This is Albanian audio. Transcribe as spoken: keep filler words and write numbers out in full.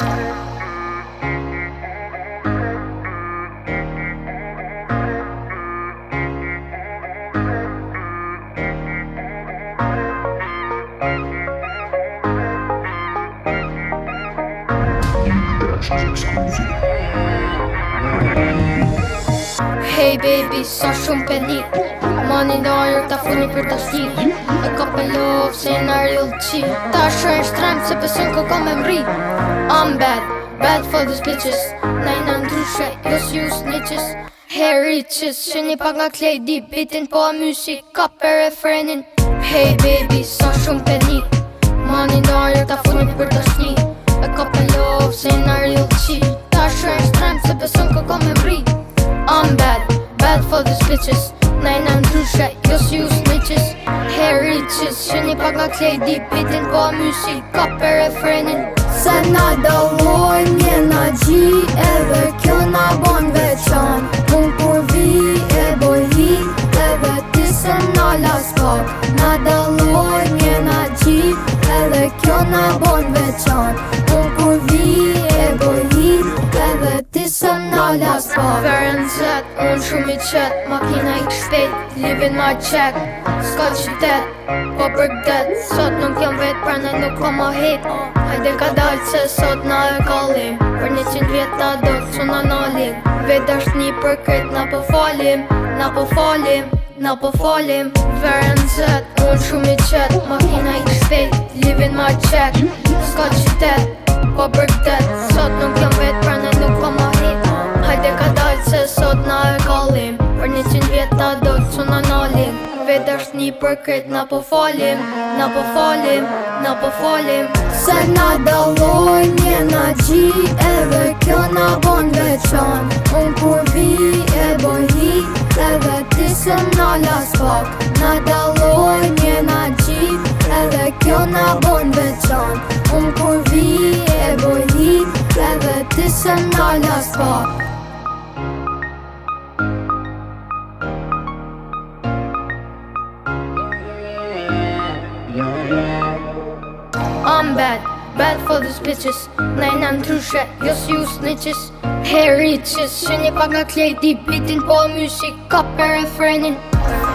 Hey baby, sa shumë peni Mani ndarë ta funi për ta sti E ka për love se në real chi Ta shërën shtrem se pësën ko ka me mri I'm bad, bad for these bitches Na i në ndryshe, jo si ju snitches Hey riches, që një pak nga klej di bitin po a mysi Ka për refrenin Hey baby, sa shumë peni Mani ndarë ta funi për ta sti E ka për love se në real chi Ta shërën shtrem se pësën ko ka me mri I'm bad, bad for these bitches Na i në ndryshe, jo si ju snitches Hey riches, që një pak nga klej di bitin po a mysi Ka për refrenin Se na dalloj një na gji Edhe kjo na bon veçan Unë kur vi e boj hit Edhe ti se na las pak Na dalloj një na gji Edhe kjo na bon veçan Unë kur vi e boj hit Edhe ti se na las pak Ferën zet, unë shumë i qet Makina i shpejt, livin ma qek Ska qytet, po për gdet Sot nuk jam vet, pra ne nuk kom ma hit Hajde ka dalt se sot na e kallim Për një qind vjet na do që na nalim Vet është një për kret, na po falim Na po falim, na po falim Ferën zet, unë shumë i qet Makina i shpejt, livin ma qek Ska qytet, po për gdet Sot nuk jam vet, pra ne nuk kom ma hit Hajde ka dalt se sot na e kallim Për një qind vjet na do që na nalim Vet është një për kret, na po falim Na po falim, na po falim Se na dalloj një na gji Edhe kjo na bon veçan Unë kur vi e boj hit Edhe ti se na las pak Na dalloj një na gji Edhe kjo na bon veçan Unë kur vi e boj hit Edhe ti se na las pak I'm bad, bad for these bitches Na i në ndryshe, jo si ju snitches Hey riches, që një pak nga klej di bitin po a mysi Ka për refrenin